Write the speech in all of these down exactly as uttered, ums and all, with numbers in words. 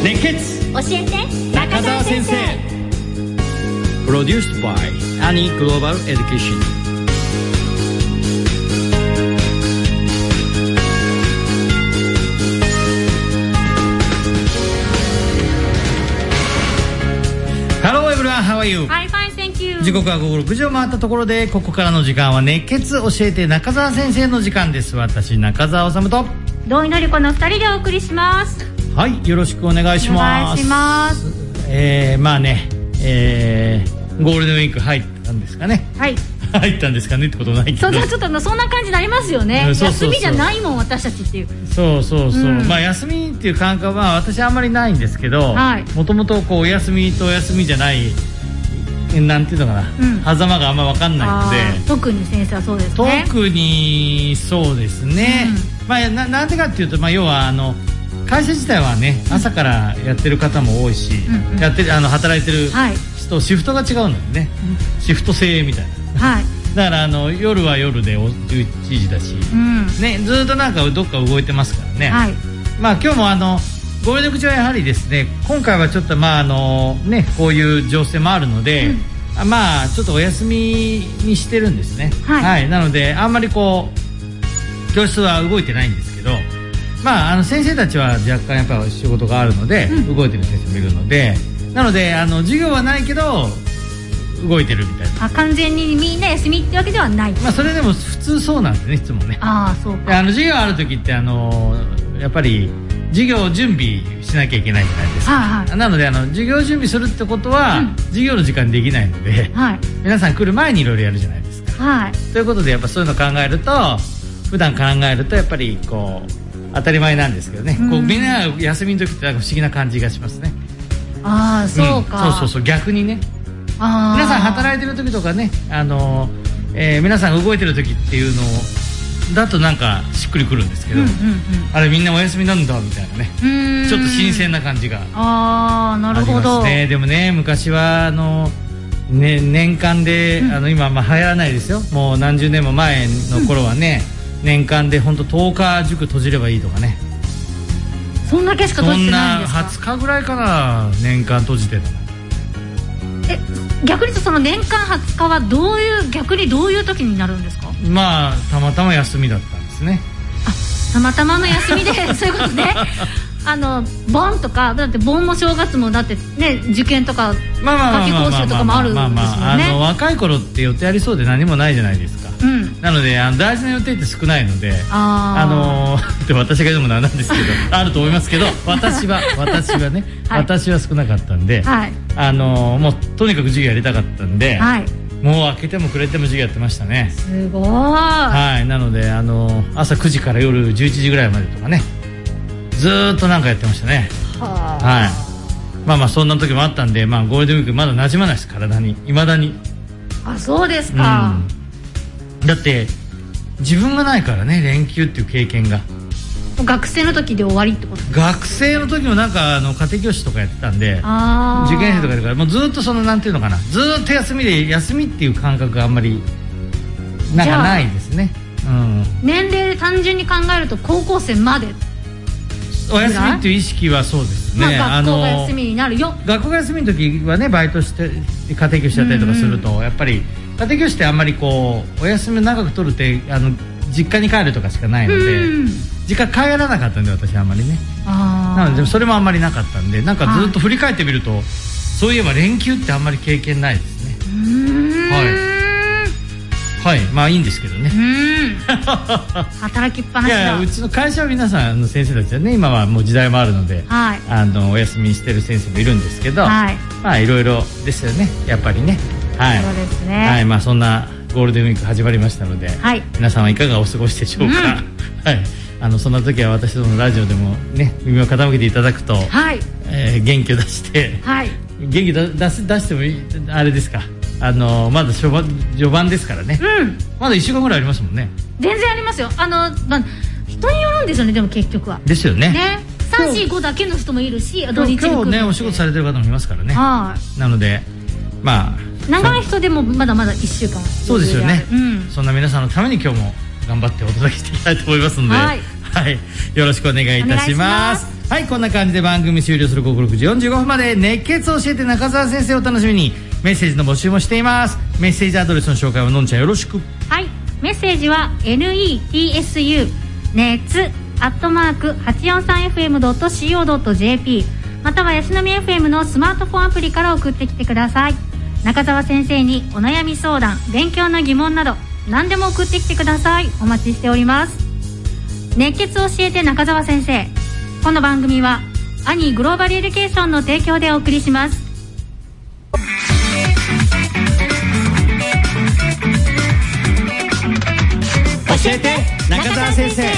熱血教えて中澤先生。プロデュースバイアニーグローバルエデュケーション。Hello everyone, how are you? Hi, fine, thank you. 時刻は午後ろくじを回ったところで、ここからの時間は熱血教えて中澤先生の時間です。私中澤治と同意のりこのふたりでお送りします。 はい、よろしくお願いします。 お願いします。 えー、まあね、えー、ゴールデンウィーク入ったんですかね。 はい。 入ったんですかねってことないけど。 そう、ちょっとそんな感じになりますよね。 そうそうそう、 休みじゃないもん私たちっていう。 そうそうそう。うん、まあ休みっていう感覚は私あんまりないんですけど、もともとこうお休みとお休みじゃないなんていうのかな、うん、狭間があんま分かんないので。 特に先生はそうですね。 特にそうですね。うん、まあ な, なんでかっていうと、まあ要はあの。会社自体はね、朝からやってる方も多いし、うんうん、やってるあの働いてる人、はい、シフトが違うのでね、うん、シフト制みたいな、はい、だからあの夜は夜でじゅういちじだし、うんね、ずっとなんかどっか動いてますからね、はい、まあ今日もあのゴールデンウィーク中はやはりですね、今回はちょっとまああのねこういう情勢もあるので、うん、まあちょっとお休みにしてるんですね、はいはい、なのであんまりこう教室は動いてないんですけど、まあ、あの先生たちは若干やっぱ仕事があるので、うん、動いてる先生もいるので、なのであの授業はないけど動いてるみたいな。 あ、完全にみんな休みってわけではない。 まあそれでも普通そうなんですね、いつもね。 ああ、そうか。 あの授業ある時ってあのやっぱり授業準備しなきゃいけないじゃないですか、はいはい、なのであの授業準備するってことは、うん、授業の時間できないので、はい、皆さん来る前にいろいろやるじゃないですか、はい、ということでやっぱそういうのを考えると、普段考えるとやっぱりこう当たり前なんですけどね、うん、こうみんな休みの時ってなんか不思議な感じがしますね。 ああ、そうか、 うん、そうそうそう、逆にね、あ、皆さん働いてる時とかね、あの、えー、皆さん動いてる時っていうのだとなんかしっくりくるんですけど、うんうんうん、あれみんなお休みなんだみたいなね、ちょっと新鮮な感じがありますね。でもね、昔はあの、ね、年間で、うん、あの今まあ流行らないですよ、もう何十年も前の頃はね、うん、年間で本当とおか塾閉じればいいとかね、 そんだけしか閉じてないんですか。 そんなはつかぐらいかな、年間閉じてるの。 え、逆に言うとその年間はつかはどういう、逆にどういう時になるんですか。 まあたまたま休みだったんですね。 あ、たまたまの休みでそういうことね。あの盆とかだって、盆も正月もだってね、受験とか夏期講習とかもあるんですもんね。 若い頃って予定ありそうで何もないじゃないですか、うん、なのであの大事な予定って少ないので、ああのー、で私が言うのもなんなんですけどあると思いますけど、私は私はね、はい、私は少なかったんで、はい、あのー、もうとにかく授業やりたかったんで、はい、もう開けても暮れても授業やってましたね。 すごい。 はい、なのであのー、朝くじから夜じゅういちじぐらいまでとかね、ずーっとなんかやってましたね。はあ、はい。まあまあそんな時もあったんで、まあゴールデンウィークまだ馴染まないです、体に、未だに。 あ、そうですか、 うん、だって自分がないからね、連休っていう経験が。 学生の時で終わりってことですか。 学生の時もなんかあの家庭教師とかやってたんで、あ、受験生とかいるからもうずっとそのなんていうのかな、ずっと休みで、休みっていう感覚があんまりなんかないですね、うん、年齢で単純に考えると高校生までお休みっていう意識はそうですね、 まあ、学校が休みになるよ。 学校が休みの時はね、バイトして家庭教師やったりとかすると、うんうん、やっぱり家庭教師ってあんまりこうお休みを長く取るってあの実家に帰るとかしかないので、うん、実家帰らなかったんで私あんまりね、あ、なのでそれもあんまりなかったんで、なんかずっと振り返ってみると、そういえば連休ってあんまり経験ないですね。うーん、はいはい、まあいいんですけどね。うん、 働きっぱなしだ。 いや、うちの会社は皆さんの先生たちはね、今はもう時代もあるので、はい、あのお休みしてる先生もいるんですけど、はい、まあいろいろですよね、やっぱりね。はい、そうですね。はい、まあそんなゴールデンウィーク始まりましたので、はい、皆さんはいかがお過ごしでしょうか。うん、はい、あのそんな時は私どものラジオでもね、耳を傾けていただくと、はい、えー、元気を出して、はい、元気だ出す出してもいい、あれですか。あのまだ序盤、序盤ですからね、うん、まだいっしゅうかんぐらいありますもんね。 全然ありますよ。あの、まあ、人によるんですよね、でも結局は。 ですよね。 ね、さん、よん、ごだけの人もいるし、土日に来る。 今日ね、お仕事されてる方もいますからね。はい。なので、まあ長い人でもまだまだいっしゅうかん。 そうですよね、うん、そんな皆さんのために今日も頑張ってお届けしていきたいと思いますので、はい、はい、よろしくお願いいたします。 はい、こんな感じで番組終了する午後ろくじよんじゅうごふんまで熱血を教えて中澤先生をお楽しみに。メッセージの募集もしています。メッセージアドレスの紹介はのんちゃんよろしく。 はい、メッセージは ネッツ 熱アットマーク はちよんさんエフエムドットシーオードットジェーピー またはヤシの実 エフエム のスマートフォンアプリから送ってきてください。中澤先生にお悩み相談、勉強の疑問など何でも送ってきてください。お待ちしております。熱血教えて中澤先生、この番組はアニーグローバルエデュケーションの提供でお送りします。 教えて中澤先生。はい、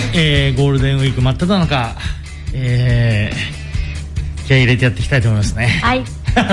えー、ゴールデンウィーク真っ只中、えー、気合い入れてやっていきたいと思いますね。 はい。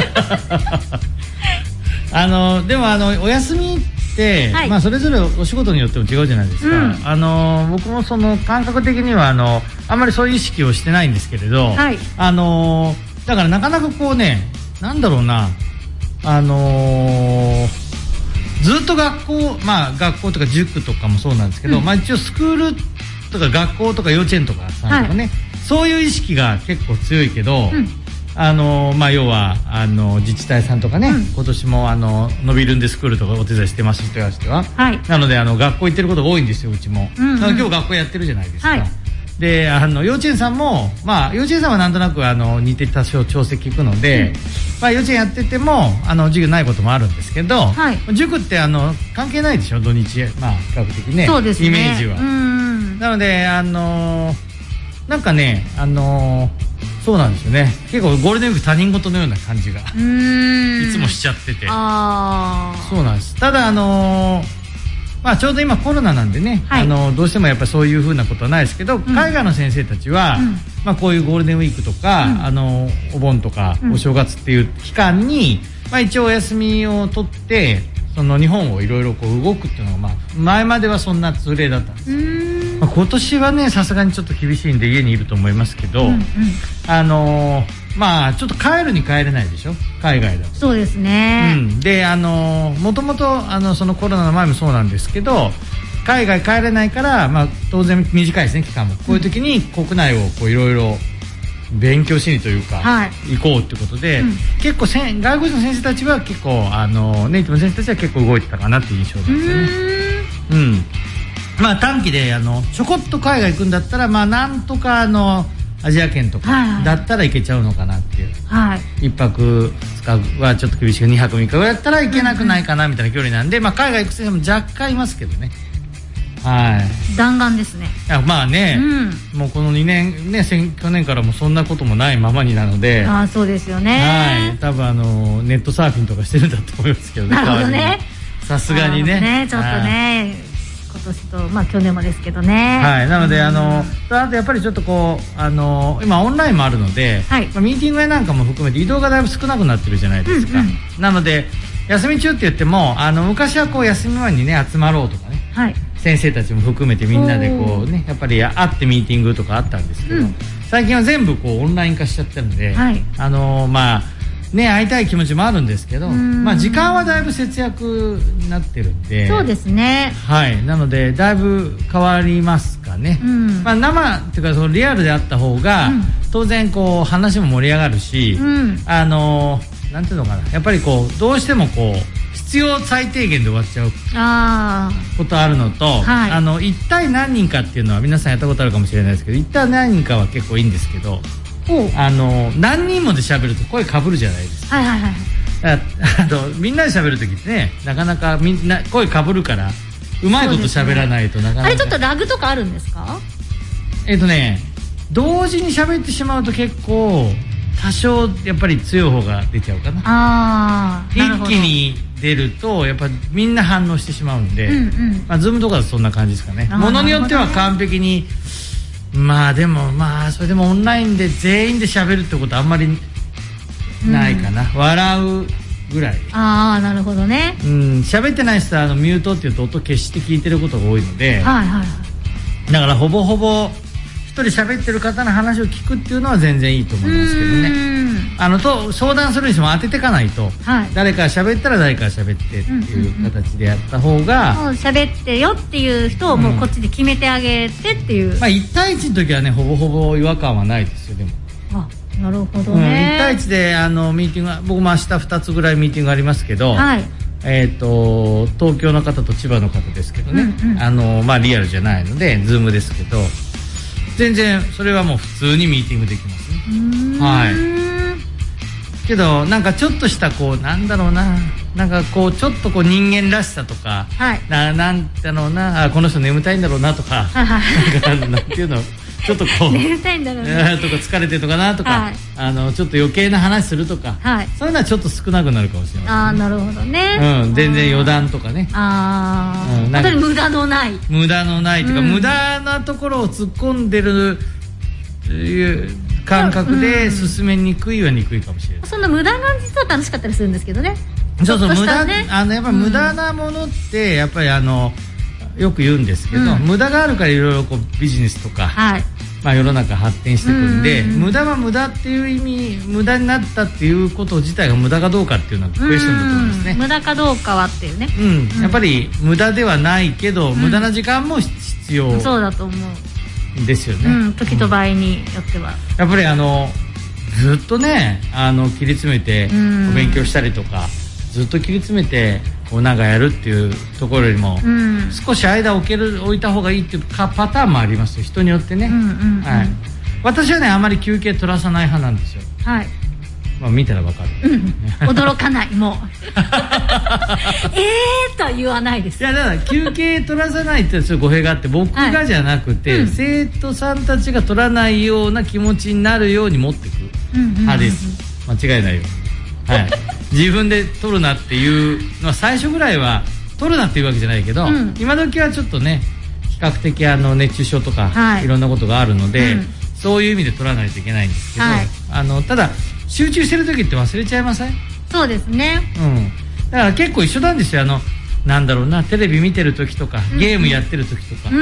あのでもあのお休みって、はい、まあそれぞれお仕事によっても違うじゃないですか。うん、あの僕もその感覚的にはあのあんまりそういう意識をしてないんですけれど、はい、あのだからなかなかこうね、なんだろうな、あのー。ずっと学校、まあ学校とか塾とかもそうなんですけど、うん、まあ一応スクールとか学校とか幼稚園とかさんとかね、はい、そういう意識が結構強いけど、うん、あのまあ要はあの自治体さんとかね、うん、今年もあの伸びるんでスクールとかお手伝いしてます人やしては、はい、なのであの学校行ってることが多いんですよ、うちも。うんうん、だから今日学校やってるじゃないですか。はい、であの幼稚園さんも、まあ、幼稚園さんはなんとなくあの似て多少調整聞くので、うん、まあ、幼稚園やっててもあの授業ないこともあるんですけど、はい、塾ってあの関係ないでしょ、土日、まあ、比較的ね、そうですね、イメージは。うん、なのであのなんかね、あのそうなんですよね、結構ゴールデンウィーク他人事のような感じがいつもしちゃってて。あ、そうなんです。ただあのまあ、ちょうど今コロナなんでね、はい、あのどうしてもやっぱりそういうふうなことはないですけど、うん、海外の先生たちは、うん、まあ、こういうゴールデンウィークとか、うん、あのお盆とか、うん、お正月っていう期間に、まあ、一応お休みを取ってその日本をいろいろこう動くっていうのが、まあ、前まではそんな通例だったんです。まあ、今年はねさすがにちょっと厳しいんで家にいると思いますけど、うんうん、あのーまあちょっと帰るに帰れないでしょ、海外だと。そうですね、うん、であのもともとあのそのコロナの前もそうなんですけど、海外帰れないから、まあ、当然短いですね期間も。こういう時に国内をこういろいろ勉強しにというか、はい、行こうってことで、うん、結構せん外国人の先生たちは結構あのネイティブの先生たちは結構動いてたかなっていう印象なんですよね。うん、まあ短期であのちょこっと海外行くんだったら、まあなんとかあのアジア圏とかだったらいけちゃうのかなっていう、はい、いっぱくふつかはちょっと厳しくにはくみっかぐらいだったらいけなくないかなみたいな距離なんで、まあ、海外行く先生も若干いますけどね。はい、弾丸ですね。いやまあね、うん、もうこのにねんね、去年からもそんなこともないままになので。ああそうですよね。はい、多分あのネットサーフィンとかしてるんだと思いますけどね。なるほどね、さすがにね、ねちょっとね今年と、まあ、去年もですけどね。はい、なので、うん、あのあとやっぱりちょっとこうあの今オンラインもあるので、はい、まあ、ミーティングやなんかも含めて移動がだいぶ少なくなってるじゃないですか。うんうん、なので休み中って言ってもあの昔はこう休み前にね集まろうとかね、はい、先生たちも含めてみんなでこうねやっぱり会ってミーティングとかあったんですけど、うん、最近は全部こうオンライン化しちゃってるので、はい、あのまあね、会いたい気持ちもあるんですけど、まあ、時間はだいぶ節約になってるんで。そうですね、はい、なのでだいぶ変わりますかね。うん、まあ、生っていうかそのリアルであった方が、うん、当然こう話も盛り上がるし、うん、あのなんていうのかな、やっぱりこうどうしてもこう必要最低限で終わっちゃうことあるのと、はい、あの一体何人かっていうのは皆さんやったことあるかもしれないですけど、一体何人かは結構いいんですけど、あの何人もで喋ると声かぶるじゃないですか。はいはいはい。あのみんなで喋る時ってね、なかなかみんな声かぶるからうまいこと喋らないとなかなか、ね、あれちょっとラグとかあるんですか？えっとね同時に喋ってしまうと結構多少やっぱり強い方が出ちゃうかな。あー、なるほど。一気に出るとやっぱみんな反応してしまうんで、うんうん、まあ、ズームとかだとそんな感じですかね。ものによっては完璧に、まあでもまあそれでもオンラインで全員で喋るってことあんまりないかな、うん、笑うぐらい。ああなるほどね。うん、喋ってない人はあのミュートっていうと音消して聞いてることが多いので、はいはいはい、だからほぼほぼ一人喋ってる方の話を聞くっていうのは全然いいと思いますけどね。あのと相談するにしても当てていかないと、はい、誰か喋ったら誰か喋ってっていう形でやった方が、 もう喋ってよっていう人をもうこっちで決めてあげてっていう、うん、 まあいち対いちの時はねほぼほぼ違和感はないですよ。でもあなるほどね、 うん、いち対いちであのミーティング僕も明日ふたつぐらいミーティングありますけど、はい、えー、と東京の方と千葉の方ですけどね、うんうん、あのまあ、リアルじゃないのでズームですけど全然それはもう普通にミーティングできますね。はいけどなんかちょっとしたこうなんだろうななんかこうちょっとこう人間らしさとか、はい、ななんだろうなあこの人眠たいんだろうなとか、はい、なんかなんていうのちょっとこう眠たいんだろうなとか疲れてるとかなとか、はい、あのちょっと余計な話するとか、はい、そういうのはちょっと少なくなるかもしれません、ね、 ああなるほどね、 うん、全然余談とかねああ、うん、本当に無駄のない無駄のないというか、うん、無駄なところを突っ込んでるいう感覚で進めにくいはにくいかもしれない。 そんな無駄が実は楽しかったりするんですけどね。 そうそう、無駄、あのやっぱ無駄なものってやっぱりあのよく言うんですけど、うん、無駄があるからいろいろこうビジネスとか、はい、まあ世の中発展してくるんで、うんうんうん、無駄は無駄っていう意味、無駄になったっていうこと自体が無駄かどうかっていうのはクエスチョンだと思うんですね。 無駄かどうかはっていうね。 うん、やっぱり無駄ではないけど、うん、無駄な時間も必要。 うん、そうだと思う。 ですよね、 うん、時と場合によっては、 うん、やっぱりあのずっとねあの切り詰めてお勉強したりとか、ずっと切り詰めてこうなんかやるっていうところよりも、うん、少し間を置ける置いた方がいいっていうかパターンもありますよ、人によってね、うんうんうん、はい、私はねあまり休憩取らさない派なんですよ。はい、まあ、見たらわかる、 うん、驚かないもうえーとは言わないです。 いやだから休憩取らさないってちょっと語弊があって僕がじゃなくて、はい、うん、生徒さんたちが取らないような気持ちになるように持っていく派です、うんうんうん、間違いないよ、はい、自分で取るなっていうのは最初ぐらいは取るなっていうわけじゃないけど、うん、今時はちょっとね比較的あの熱中症とか、はい、いろんなことがあるので、うん、そういう意味で取らないといけないんですけど、はい、あのただ集中してる時って忘れちゃいません？ そうですね、 うん、だから結構一緒なんですよ。あのなんだろうな、テレビ見てる時とかゲームやってる時とか、うん、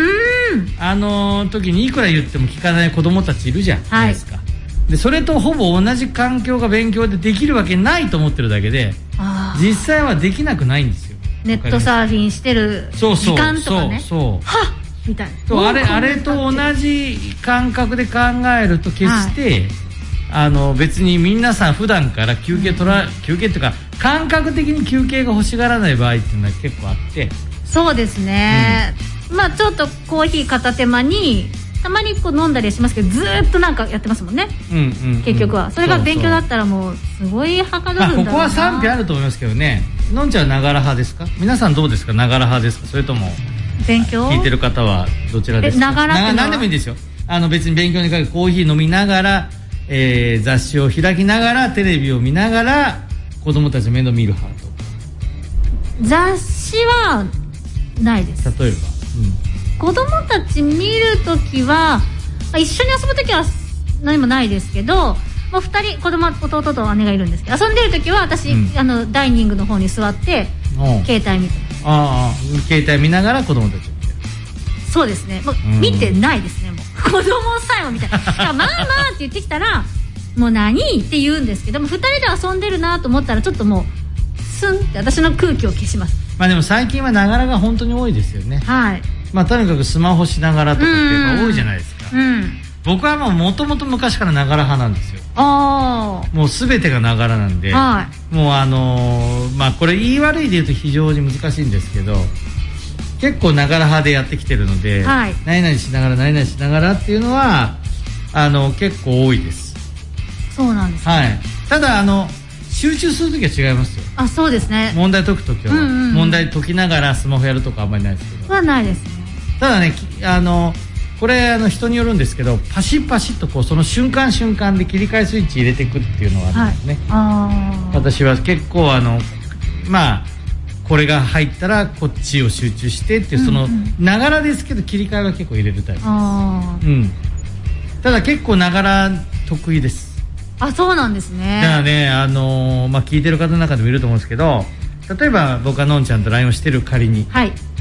あの時にいくら言っても聞かない子供たちいるじゃないですか、はい、でそれとほぼ同じ環境が勉強でできるわけないと思ってるだけで実際はできなくないんですよ。 ネットサーフィンしてる時間とかね、 そうそうそう、 はっみたいな、 あれあれと同じ感覚で考えると決して、はい、あの別に皆さん普段から休憩取ら、うん、休憩っていうか感覚的に休憩が欲しがらない場合っていうのは結構あって。 そうですね、うん、まあちょっとコーヒー片手間にたまにこう飲んだりしますけどずーっとなんかやってますもんね、うんうんうん、結局はそれが勉強だったらもうすごいはかどるんだろうな。 ここは賛否あると思いますけどね。のんちゃんはながら派ですか？皆さんどうですか？ながら派ですか？それとも勉強聞いてる方はどちらですか？ ながらってのは何でもいいですよ。あの別に勉強にかけてコーヒー飲みながら、えー、雑誌を開きながらテレビを見ながら子供たちの面倒見る派とか。 雑誌はないです。 例えば、 うん、子供たち見るときは一緒に遊ぶときは何もないですけど、もうふたり子供弟と姉がいるんですけど遊んでるときは私、うん、あのダイニングの方に座って携帯見てます。 ああ、携帯見ながら子供たちを見てる。 そうですね、もう見てないですね。もう子供さえも見てないだからママって言ってきたらもう何って言うんですけども、ふたりで遊んでるなと思ったらちょっともうスンって私の空気を消します。 まあでも最近はながらが本当に多いですよね。 はい、 まあとにかくスマホしながらとかっていうのが多いじゃないですか。うん、僕はもともと昔からながら派なんですよ。ああ、もう全てがながらなんで、はい、もうあのー、まあこれ言い悪いで言うと非常に難しいんですけど、結構ながら派でやってきてるので、はい、何々しながら何々しながらっていうのはあの結構多いです。 そうなんですね、 はい、ただあの集中するときは違いますよ。 あ、そうですね。 問題解くときは、うんうんうん、問題解きながらスマホやるとかあんまりないですけど。 はないですね。 ただね、あのこれあの人によるんですけど、パシッパシッとこうその瞬間瞬間で切り替えスイッチ入れていくっていうのがあるんですね、はい、あ、私は結構あのまあこれが入ったらこっちを集中してっていう、そのながらですけど切り替えは結構入れるタイプです。あ、うん、ただ結構ながら得意です。 あ、そうなんですね。 だからね、あのーまあ、聞いてる方の中でもいると思うんですけど、例えば僕はのんちゃんと ライン をしてる仮に、はい、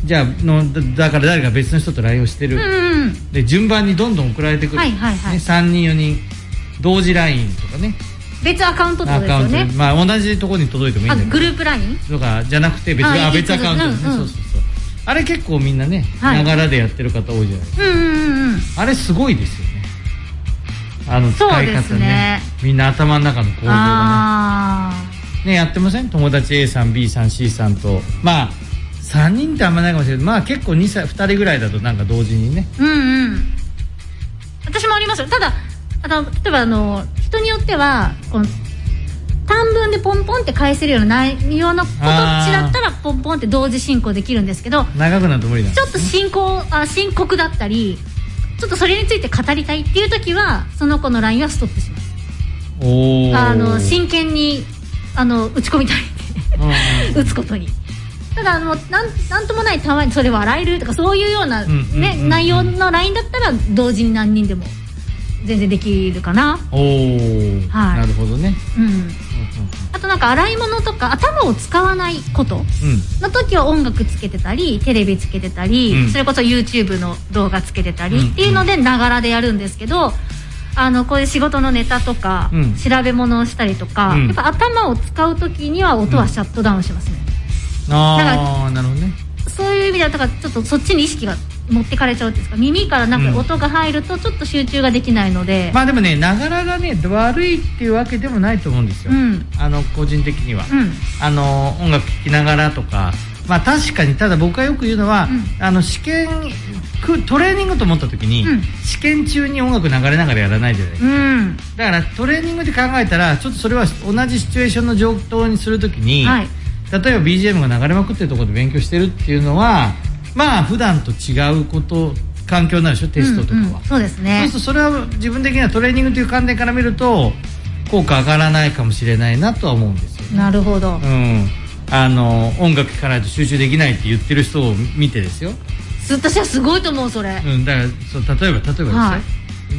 じゃあの だ, だから誰か別の人と ライン をしてる、うんうん、で順番にどんどん送られてくる、はいはいはいね、さんにんよにん同時 ライン とかね、 別アカウントってことですよね。 まあ、同じところに届いてもいいんだけど、 グループ ラインとかじゃなくて別あ別アカウントですね、うんうん、そうそうそう、あれ結構みんなねながらでやってる方多いじゃないですか、うんうんうん、あれすごいですよね、あの使い方 ね, ねみんな頭の中の構造がねねやってません？友達 A さん B さん C さんと、まあさんにんってあんまないかもしれないけど、まあ結構 2, 歳ふたりぐらいだとなんか同時にね、 うんうん、私もありますよ。ただあの例えばあの人によってはこの短文でポンポンって返せるような内容のことだったらポンポンって同時進行できるんですけど、 長くなると無理なんですね。 ちょっと進行あ深刻だったりちょっとそれについて語りたいっていう時はその子の ライン はストップします。おあの真剣にあの打ち込みたいって打つことに。ただあの なん, なんともないたまにそれは洗えるとかそういうような、ねうんうんうんうん、内容の ライン だったら同時に何人でも全然できるかな。 おー、はい、なるほどね、うんうんうん、 あとなんか洗い物とか頭を使わないことの時は音楽つけてたりテレビつけてたり、うん、それこそ YouTube の動画つけてたりっていうのでながらでやるんですけど、あのこういう仕事のネタとか、うん、調べ物をしたりとか、うん、やっぱ頭を使う時には音はシャットダウンしますね、うん、 ああなるほどね。 そういう意味ではだからちょっとそっちに意識が持ってかれちゃうっていうんですか、耳からなんか音が入るとちょっと集中ができないので、 うん、まあでもねながらがね悪いっていうわけでもないと思うんですよ、うん、あの個人的には、うん、あの音楽聴きながらとか、まあ確かに、ただ僕がよく言うのは、うん、あの試験トレーニングと思った時に、うん、試験中に音楽流れながらやらないじゃないですか、うん、だからトレーニングで考えたらちょっとそれは同じシチュエーションの状況にするときに、はい、例えば ビージーエム が流れまくってるところで勉強してるっていうのはまあ普段と違うこと環境になるでしょ、テストとかは、うんうん、そうですね。そうするとそれは自分的にはトレーニングという観点から見ると効果上がらないかもしれないなとは思うんですよ、ね、 なるほど、うん、 あの音楽聴かないと集中できないって言ってる人を見てですよ。 私はすごいと思うそれ、 うん、だからそう例えば例えばですよ、はい、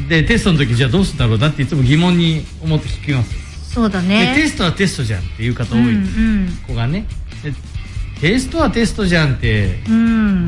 でテストの時じゃあどうするんだろうなっていつも疑問に思って聞きます。 そうだね。 でテストはテストじゃんっていう方多い、うんうん、子がねでテストはテストじゃんって、うん、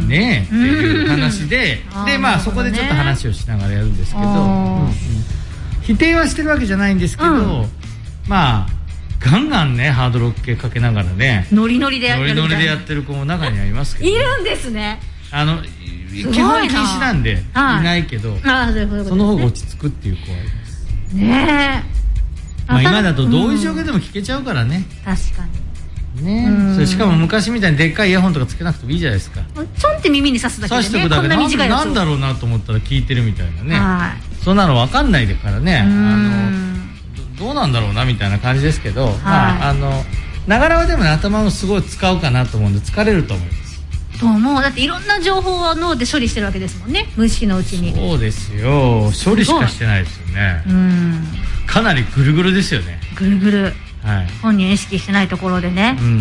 ねえっていう話で、うん、でまあそこでちょっと話をしながらやるんですけど、うんうん、否定はしてるわけじゃないんですけど、うん、まあガンガンねハードロック系かけながらねノリノリでやってるノリノリでやってる子も中にはいますけど、ね、 いるんですね。 あの基本禁止なんでいないけど、あそういうことですね、その方が落ち着くっていう子はいますねえ、まあ、今だとどういう状況でも聞けちゃうからね、 うん、確かにね、それしかも昔みたいにでっかいイヤホンとかつけなくてもいいじゃないですか。 ちょんって耳に刺すだけでね、刺しておくだけでこんな短いやつなんだろうなと思ったら聞いてるみたいなね、はい、そんなの分かんないでからね、あの ど, どうなんだろうなみたいな感じですけど、はい、まああのながらはでも、ね、頭をすごい使うかなと思うんで疲れると思います。 と思う。だっていろんな情報を脳で処理してるわけですもんね、無意識のうちに。 そうですよ、処理しかしてないですよね。うん、かなりぐるぐるですよね。 ぐるぐる、はい、本人意識してないところでね。うんうんうんうん。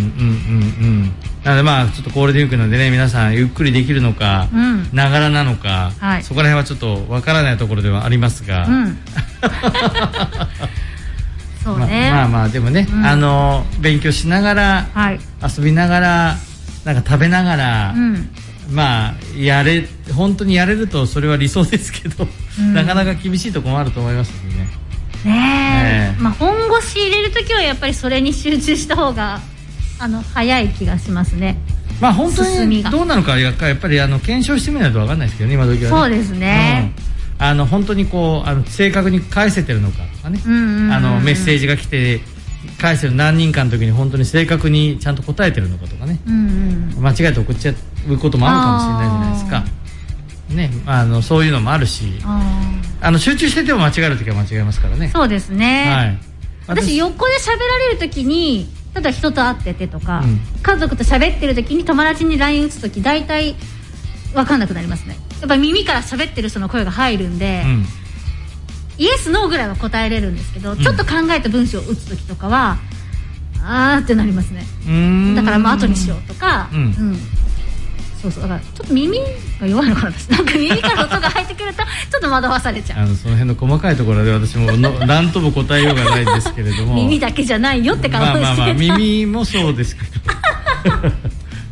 なのでまあちょっとゴールデンウィークなのでね、皆さんゆっくりできるのかながらなのか、はい、そこら辺はちょっとわからないところではありますが、うん、そうね、ま、まあまあでもね、うん、あの勉強しながら、はい、遊びながらなんか食べながら、うん、まあやれ本当にやれるとそれは理想ですけど、うん、なかなか厳しいところもあると思いますのでね。 ねえ、まあ、本腰入れるときはやっぱりそれに集中した方があの早い気がしますね。 まあ本当にどうなのかやっぱりあの検証してみないと分かんないですけどね、今時はね。 そうですね、 うん、あの本当にこうあの正確に返せてるのかとかね、うんうんうん、あのメッセージが来て返せる何人かの時に本当に正確にちゃんと答えてるのかとかね、うんうん、間違えて送っちゃうこともあるかもしれないじゃないですかね、あのそういうのもあるし、ああの集中してても間違える時は間違えますからね。 そうですね、はい、私横で喋られる時にただ人と会っててとか、うん、家族と喋ってる時に友達に ライン 打つ時大体分かんなくなりますね。やっぱ耳から喋ってる人の声が入るんで、うん、イエスノーぐらいは答えれるんですけど、うん、ちょっと考えた文章を打つ時とかはあーってなりますね。うーん、だからまあ後にしようとか、うん、うん、そうそう、だからちょっと耳が弱いのかな、私なんか耳から音が入ってくるとちょっと惑わされちゃう。あのその辺の細かいところで私もの何とも答えようがないんですけれども耳だけじゃないよって顔をしてた。 まあまあまあ耳もそうですけど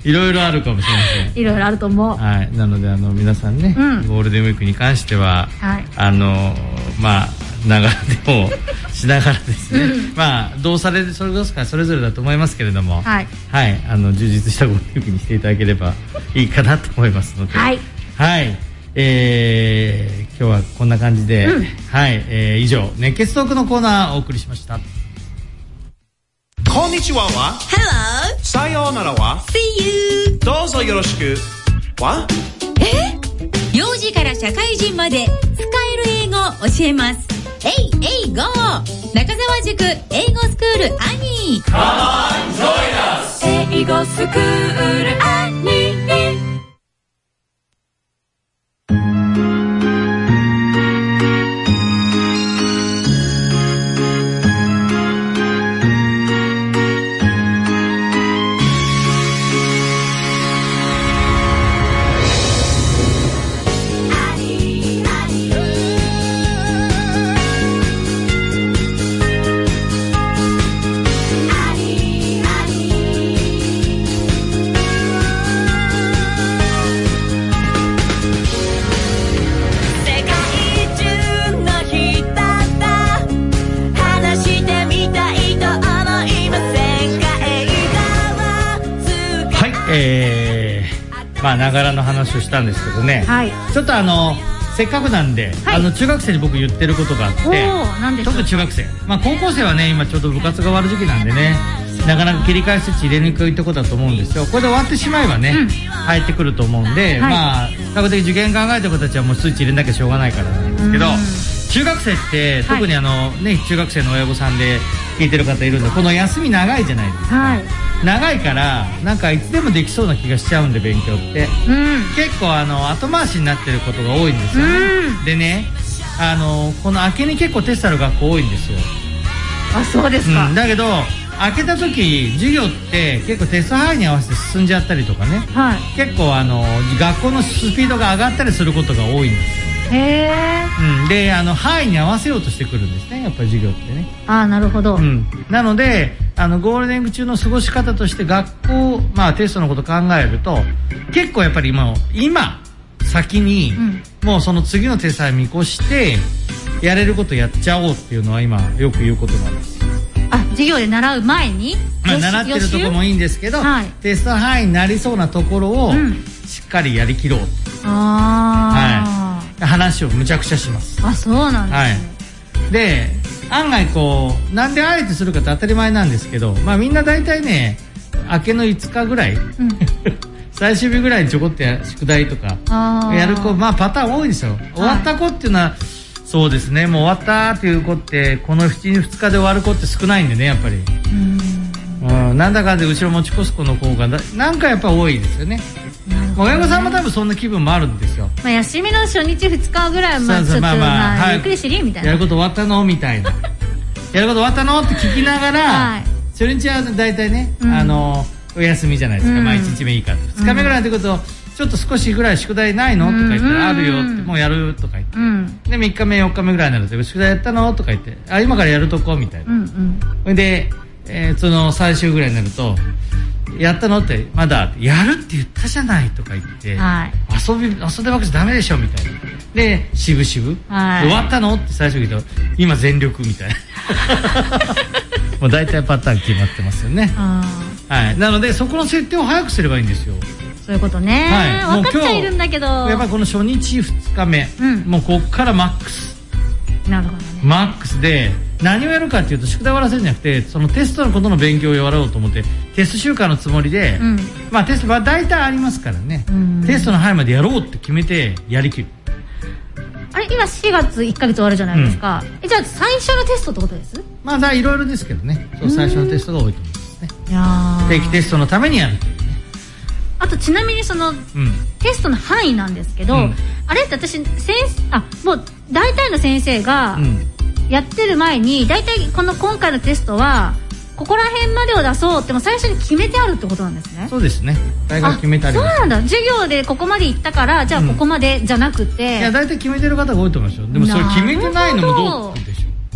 いろいろあるかもしれません。 いろいろあると思う。 はい、なのであの皆さんね、うん、ゴールデンウィークに関しては、はい、あのまあながらでもしながらですね、うん、まあどうされるそれどうすかそれぞれだと思いますけれども、はい、はい、あの充実したゴールデンウィークにしていただければいいかなと思いますので、はい、はい、えー、今日はこんな感じで、うん、はい、えー、以上熱血トークのコーナーをお送りしました。 こんにちはは Hello さようならは See you どうぞよろしくはえ幼児から社会人まで使える英語を教えます。えいえい ゴー 中澤塾英語スクールアニー Come on join us 英語スクールアニー。 まあながらの話をしたんですけどね、はい、ちょっとあのせっかくなんで、はい、あの中学生に僕言ってることがあって、ちょっと中学生、まあ高校生はね今ちょうど部活が終わる時期なんでね、なかなか切り替えスイッチ入れにくいとこだと思うんですよ。これで終わってしまえばね、うん、入ってくると思うんで、はい、まあ比較的受験考えてる子たちはもうスイッチ入れなきゃしょうがないからなんですけど、中学生って特にあの、はい、ね中学生の親御さんで聞いてる方いるんで、この休み長いじゃないですか、はい、長いからなんかいつでもできそうな気がしちゃうんで、勉強って、うん、結構あの後回しになってることが多いんですよね、うん、でねあのこの明けに結構テストある学校多いんですよ。 あ、そうですか、 うん、だけど明けた時授業って結構テスト範囲に合わせて進んじゃったりとかね、はい、結構あの学校のスピードが上がったりすることが多いんですよ。へー、うん、であの範囲に合わせようとしてくるんですね、やっぱり授業ってね。 ああ、なるほど、うん、 なのであのゴールデンウィーク中の過ごし方として学校、まあ、テストのこと考えると結構やっぱり今今先に、うん、もうその次のテストを見越してやれることやっちゃおうっていうのは今よく言うことなんです。 あ、授業で習う前に、 まあ、習ってるところもいいんですけど、はい、テスト範囲になりそうなところを、うん、しっかりやりきろうと、あ、はい、話をむちゃくちゃします。 あ、そうなんですね、はい、 で案外こうなんであえてするかって当たり前なんですけど、まあみんな大体ね明けのいつかぐらい、うん、最終日ぐらいにちょこっと宿題とかやる子、まあパターン多いですよ。終わった子っていうのは、はい、そうですね、もう終わったっていう子ってこのふつかで終わる子って少ないんでね、やっぱりうん、うん、なんだかんで後ろ持ち越す子の方がなんかやっぱ多いですよね。親御さんも多分そんな気分もあるんですよ。 まあ、休みの初日ふつかぐらいはまあちょっとまあまあゆっくりしりみたいな、 やること終わったのみたいなやること終わったのって聞きながら、はい、初日は大体ね、うん、あのお休みじゃないですか、うん、まあいちにちめいいかふつかめぐらいのこと、うん、ちょっと少しぐらい宿題ないのとか言ったら、あるよって、もうやるとか言って、うん、でみっかめよっかめぐらいになると宿題やったのとか言って、あ、今からやるとこみたいな、うんうん、で、えー、その最終ぐらいになるとやったのってまだやるって言ったじゃないとか言って、はい、遊び遊んでるわけじゃダメでしょみたいなでしぶしぶ、はい、終わったのって最初言うと今全力みたいなもう大体パターン決まってますよね、はい、なのでそこの設定を早くすればいいんですよ。 そういうことね、はい、分かっちゃいるんだけどやっぱりこの初日ふつかめ、うん、もうこっからマックス、 なるほどね、 マックスで何をやるかっていうと宿題終わらせるんじゃなくてそのテストのことの勉強をやろうと思ってテスト週間のつもりで、うん、まあテストは大体ありますからね、うん、テストの範囲までやろうって決めてやりきる。 あれ今しがついっかげつ終わるじゃないですか、うん、えじゃあ最初のテストってことです？ まあいろいろですけどね、そう最初のテストが多いと思いますね。いや定期テストのためにやる。 あとちなみにその、うん、テストの範囲なんですけど、うん、あれって私先あもう大体の先生が、うんやってる前に大体この今回のテストはここら辺までを出そうっても最初に決めてあるってことなんですね。 そうですね、大学決めてあります。 そうなんだ、授業でここまで行ったからじゃあここまでじゃなくて、うん、 いや大体決めてる方が多いと思いますよ。でもそれ決めてないのもどうでしょ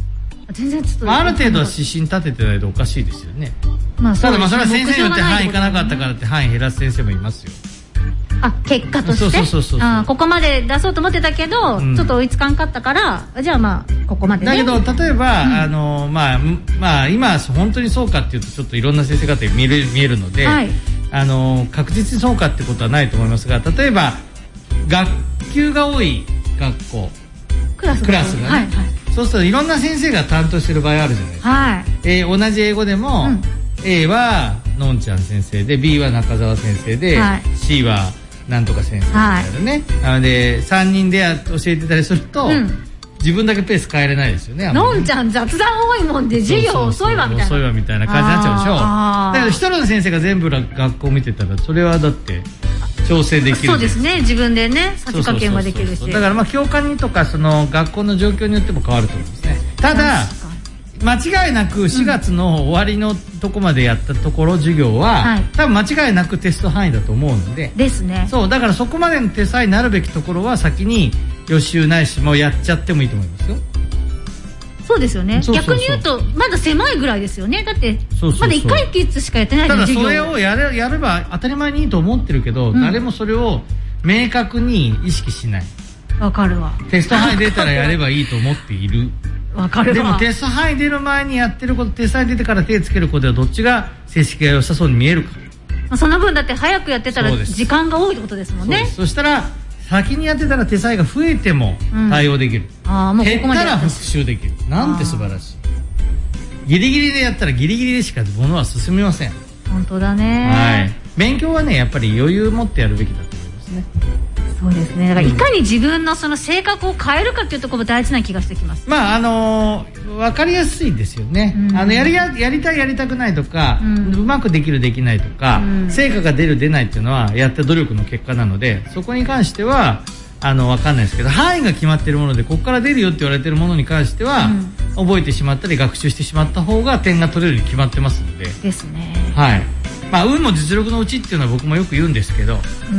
全然ちょっと、 まあ、ある程度は指針立ててないとおかしいですよね。まあ、ただまあそれは先生によって範囲いかなかったからって範囲減らす先生もいますよ。 あ、結果として、そうそうそうそう、あ、ここまで出そうと思ってたけど、うん、ちょっと追いつかんかったから、じゃあまあここまでね。 だけど例えば、うん、あのまあまあ今本当にそうかっていうとちょっといろんな先生方に見える見えるので、はい、あの確実にそうかってことはないと思いますが、例えば学級が多い学校、 クラスが、 クラスがね、はいはい、そうするといろんな先生が担当してる場合あるじゃないですか。はい、えー、同じ英語でも、うん、A はのんちゃん先生で B は中澤先生で、はい、C はなんとか先生みたいなね、はい、なのでさんにんで教えてたりすると、うん、自分だけペース変えれないですよね。 のんちゃん雑談多いもんで授業遅いわみたいな遅いわみたいな感じになっちゃうでしょ。だけど一人の先生が全部学校見てたらそれはだって調整できる。 そうですね、自分でねさじ加減はできるし、 だからまあ教科にとかその学校の状況によっても変わると思うんですね。ただ間違いなくしがつの終わりのとこまでやったところ授業は、はい、多分間違いなくテスト範囲だと思うのでですね。 そうだからそこまでの手さえなるべきところは先に予習ないしもうやっちゃってもいいと思いますよ。 そうですよね。そうそうそう、逆に言うとまだ狭いぐらいですよね。だってそうそうそう、まだいっかいきつしかやってないのに授業。 ただそれをやれ、やれば当たり前にいいと思ってるけど、うん、誰もそれを明確に意識しない。 わかるわ。 テスト範囲出たらやればいいと思っている。 わかるわ。 でもテスト範囲出る前にやってること、テスト範囲出てから手つけることではどっちが成績が良さそうに見えるか。 まあ、その分だって早くやってたら時間が多いってことですもんね。 そ, そしたら先にやってたら手さえが増えても対応できる、うん、あもうここまで減ったら復習できる。なんて素晴らしい。ギリギリでやったらギリギリでしか物は進みません。 本当だね。 はい。勉強はねやっぱり余裕を持ってやるべきだと思いますね。 そうですね。だからいかに自分のその性格を変えるかっていうところも大事な気がしてきます。 まああのー、分かりやすいですよね。うん、あのやりややりたいやりたくないとか、うん、うまくできるできないとか、うん、成果が出る出ないっていうのはやった努力の結果なので、そこに関してはあの分かんないですけど、範囲が決まっているものでここから出るよって言われているものに関しては、うん、覚えてしまったり学習してしまった方が点が取れるに決まってますので。 ですね。 はい。まあ、運も実力のうちっていうのは僕もよく言うんですけど、うん、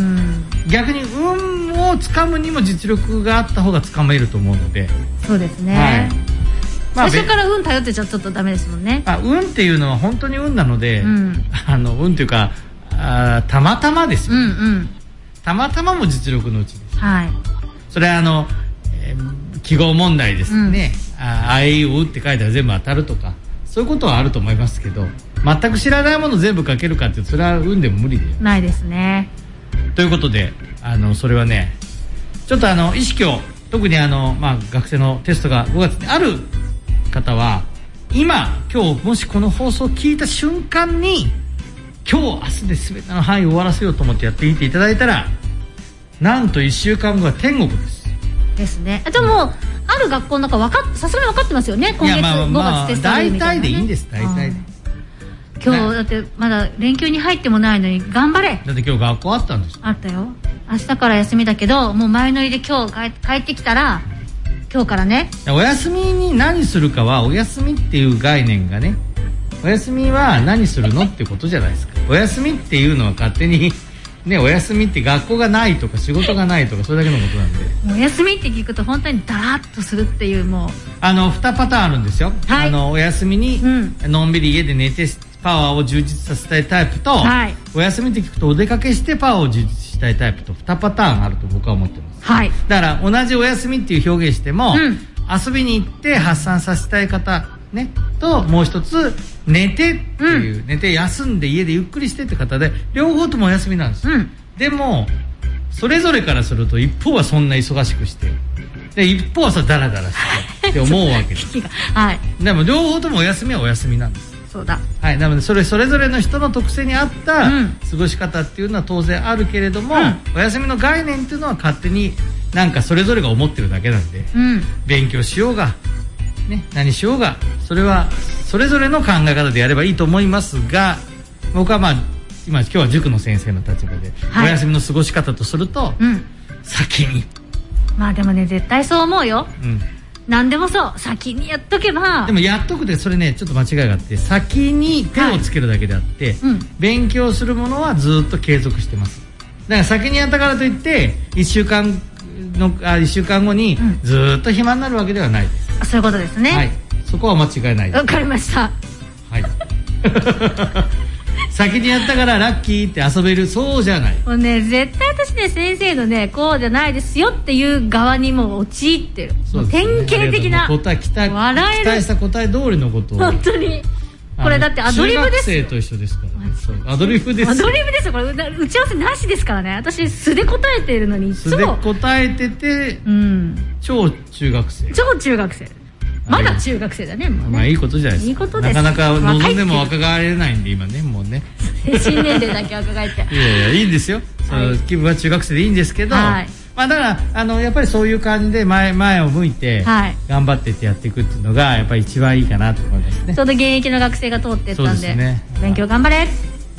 逆に運をつかむにも実力があった方がつかめると思うので。 そうですね、はい。まあ、最初から運頼ってちゃちょっとダメですもんね。 あ、運っていうのは本当に運なので、うん、あの運っていうかあたまたまですよ、ね、うんうん、たまたまも実力のうちです、はい、それはあの、えー、記号問題ですね、うん、ああいううって書いたら全部当たるとかそういうことはあると思いますけど、全く知らないもの全部書けるかっていうとそれは運でも無理でないですね。 ということであのそれはねちょっとあの意識を特にあの、まあ、学生のテストがごがつにある方は今今日もしこの放送を聞いた瞬間に今日明日で全ての範囲を終わらせようと思ってやってみていただいたらなんといっしゅうかんごは天国ですですね。でも、うん、ある学校の中分かさすがに分かってますよね。今月ごがつテストあるみたいな、ね、大体でいいんです。大体で今日だってまだ連休に入ってもないのに頑張れ。 だって今日学校あったんですよ。 あったよ。明日から休みだけどもう前乗りで今日帰ってきたら今日からね。 お休みに何するかはお休みっていう概念がね、お休みは何するのってことじゃないですか。お休みっていうのは勝手にね、お休みって学校がないとか仕事がないとかそれだけのことなんで、 お休みって聞くと本当にダラッとするっていう、もうあのにパターンあるんですよ、はい、あのお休みにのんびり家で寝てパワーを充実させたいタイプと、はい、お休みって聞くとお出かけしてパワーを充実したいタイプとにパターンあると僕は思ってます、はい、だから同じお休みっていう表現しても、うん、遊びに行って発散させたい方ね、ともう一つ寝てっていう、うん、寝て休んで家でゆっくりしてって方で両方ともお休みなんです、うん、でもそれぞれからすると一方はそんな忙しくしてで一方はさダラダラしてって思うわけです、はい、でも両方ともお休みはお休みなんです。 そうだ、 はい、なのでそれそれぞれの人の特性に合った過ごし方っていうのは当然あるけれども、うん、お休みの概念っていうのは勝手になんかそれぞれが思ってるだけなんで、うん、勉強しようがね、何しようがそれはそれぞれの考え方でやればいいと思いますが、僕はまあ今今日は塾の先生の立場で、はい、お休みの過ごし方とすると、うん、先にまあでもね絶対そう思うよ、うん、何でもそう先にやっとけば。 でもやっとくでそれねちょっと間違いがあって、先に手をつけるだけであって、はい、うん、勉強するものはずっと継続してます。だから先にやったからといっていっしゅうかんのあいっしゅうかんごにずっと暇になるわけではないです、 うん、そういうことですね、 はい、 そこは間違いないです。 わかりました。 はい先にやったからラッキーって遊べる、そうじゃない。 もうね、絶対私ね、先生のね、こうじゃないですよっていう側にも陥ってる。そうですね、典型的な答え、期待、 笑える、 期待した答え通りのことを。 本当にこれだってアドリブですよ。 中学生と一緒ですからね。そう、アドリブです。 アドリブですよ。これ打ち合わせなしですからね。私素で答えてるのにいつも素で答えてて、うん、超中学生。 超中学生。まだ中学生だね、もうね。 まあいいことじゃないですか。 いいことです。 なかなか望んでも若返れないんで今ね、もうね。 精神年齢だけ若返って。 いやいや、いいんですよ。その気分は中学生でいいんですけど、はい、まあだからあのやっぱりそういう感じで前前を向いて頑張ってってやっていくっていうのがやっぱり一番いいかなと思いますね。 ちょうど現役の学生が通ってったんで、そうですね、勉強頑張れ。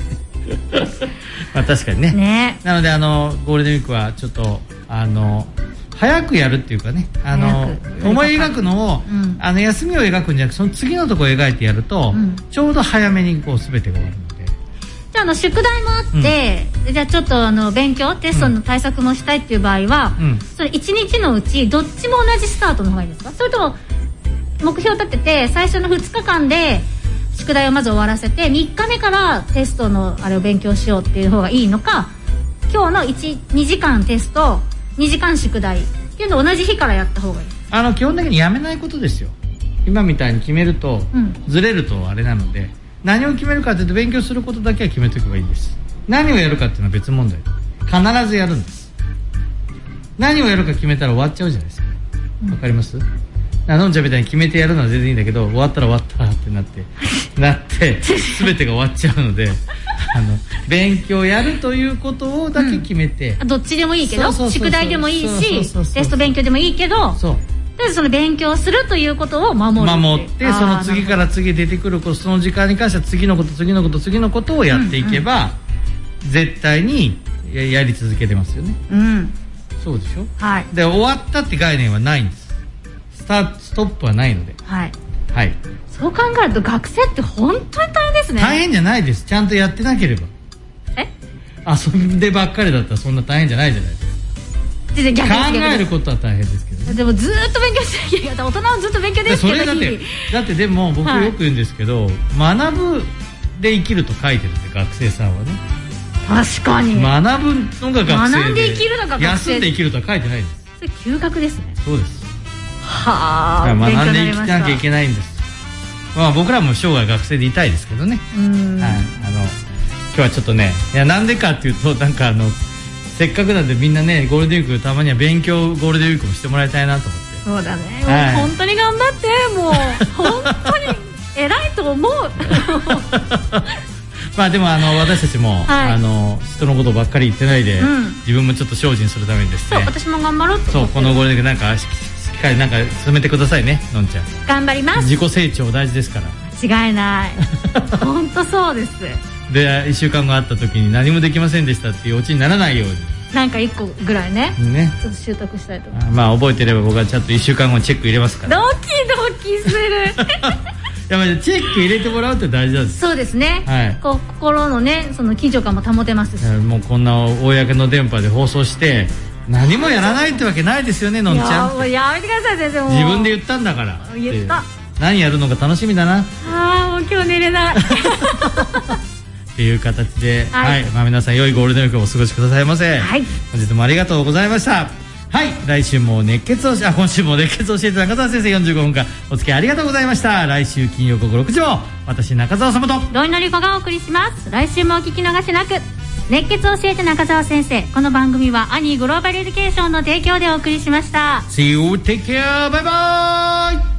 まあ確かにね。 ね。 なのであのゴールデンウィークはちょっとあの。早くやるっていうかね、あの思い描くのを、うん、あの休みを描くんじゃなくその次のところを描いてやると、うん、ちょうど早めにこう全てが終わるので。 じゃあ、あの宿題もあって、うん、じゃあちょっとあの勉強テストの対策もしたいっていう場合は、うん、それいちにちのうちどっちも同じスタートの方がいいですか？それとも目標を立てて最初のふつかかんで宿題をまず終わらせてみっかめからテストのあれを勉強しようっていう方がいいのか、今日のいち、にじかんテストにじかん宿題っていうのを同じ日からやった方がいい。 あの基本的にやめないことですよ。今みたいに決めると、うん、ずれるとあれなので、何を決めるかというと勉強することだけは決めておけばいいんです。何をやるかっていうのは別問題。必ずやるんです。何をやるか決めたら終わっちゃうじゃないですか。わかります？のんちゃんみたいに決めてやるのは全然いいんだけど、終わったら終わったってなってなって全てが終わっちゃうのであの勉強やるということをだけ決めて、 うん、どっちでもいいけど宿題でもいいしテスト勉強でもいいけど、そうとりあえずその勉強するということを守る守ってその次から次出てくるその時間に関しては次のこと次のこと次のことをやっていけば、うんうん、絶対に や, やり続けてますよね、うん、そうでしょ、はい、で終わったって概念はないんです。スタートストップはないので、はい、はい、 そう考えると学生って本当に大変ですね。 大変じゃないです。ちゃんとやってなければ。 え遊んでばっかりだったらそんな大変じゃないじゃないですか。 逆です考えることは大変ですけどね。 でもずっと勉強してなきゃいけない。大人はずっと勉強ですけど、 それだってだってでも僕よく言うんですけど、はい、学ぶで生きると書いてるんで学生さんはね。 確かに学ぶのが学生で学んで生きるのが学生、 休んで生きるとは書いてないんです。 それ休学ですね。 そうです。 はあ、 学んで生きなきゃいけないんです。まあ僕らも生涯学生でいたいですけどね。うん、はい、あの今日はちょっとね、いやなんでかっていうとなんかあのせっかくなんでみんなねゴールデンウィークたまには勉強ゴールデンウィークもしてもらいたいなと思って。 そうだね。はい、もう本当に頑張ってもう本当に偉いと思う。 まあでもあの私たちも、はい、あの人のことばっかり言ってないで、うん、自分もちょっと精進するためにですね。 そう私も頑張ろうと思って。 そうこのゴールデンウィークなんかしっかりなんか進めてくださいねのんちゃん。 頑張ります。 自己成長大事ですから。 間違いない。本当そうです。 でいっしゅうかんごあった時に何もできませんでしたっていうオチにならないように。 なんかいっこぐらいね。ね。ちょっと習得したいと思います。 まあ覚えてれば僕はちゃんといっしゅうかんごチェック入れますから。 ドキドキする。 いやまあチェック入れてもらうって大事なんです。 そうですね。はい。こう心のねその緊張感も保てますし。 もうこんな公の電波で放送して何もやらないってわけないですよねのんちゃん。いやもうやめてください先生もう。 自分で言ったんだから。 言った。 何やるのか楽しみだな。 ああもう今日寝れない。 っていう形で、はい、はい、まあ皆さん良いゴールデンウィークをお過ごしくださいませ。はい。本日もありがとうございました。はい、来週も熱血をしあ今週も熱血を教えて中澤先生よんじゅうごふんかんお付き合いありがとうございました。来週金曜午後ろくじも私中澤様と土井のり子がお送りします。来週もお聞き逃しなく。熱血を教えて中澤先生。この番組はアニーグローバルエデュケーションの提供でお送りしました。 See you, take care, bye bye.